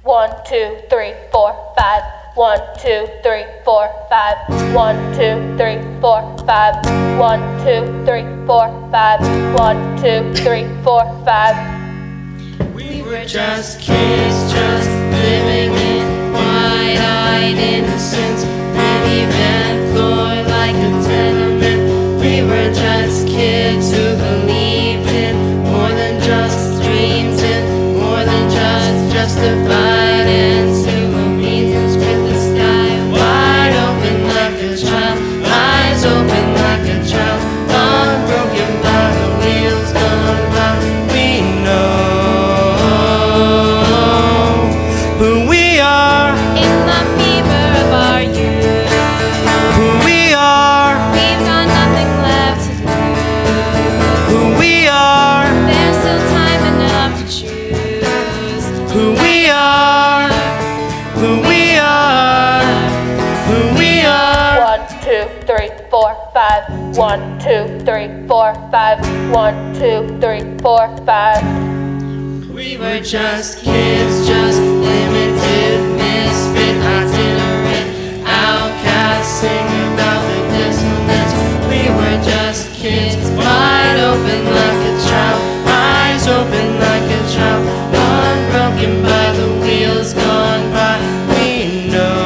1, 2, 3, 4, 5. 1, 2, 3, 4, 5. 1, 2, 3, 4, 5. 1, 2, 3, 4, 5. 1, 2, 3, 4, 5. We were just kids, just living in wide-eyed innocence. Many ran floor like a tenement. We were just kids who believed in more than just dreams and more than just justified ends. Who amazes with the sky wide open like a child, eyes open like a child, unbroken by the wheels gone by. We know who we are In the fever of our youth, who we are we've got nothing left to lose. who we are There's still time enough to choose. who we are who we are who we are 1, 2, 3, 4, 5. 1, 2, 3, 4, 5. 1, 2, 3, 4, 5. We were just kids, just limited, misfit, itinerant, outcast, singing about the dissonance. We were just kids, wide open like a child, eyes open like a child, unbroken by the wheels gone by. We know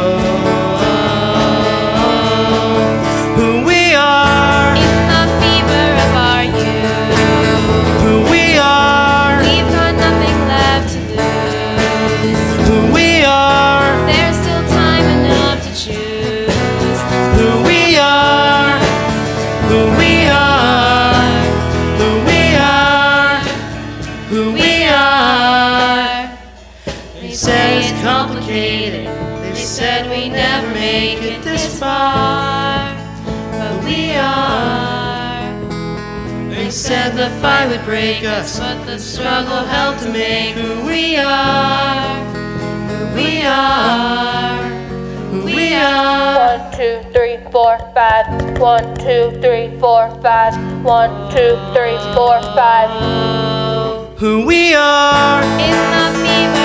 who we are, In the fever of our youth, who we are, we've got nothing left to lose. who we are, There's still time enough to choose. who we are, who we are, who we are, who we are. They said it's complicated. They said we never make it this far, but we are. They said the fight would break us, but the struggle helped to make who we are, who we are, who we are. 1, 2, 3, 4, 5. 1, 2, 3, 4, 5. 1, 2, 3, 4, 5. Who we are, In the fever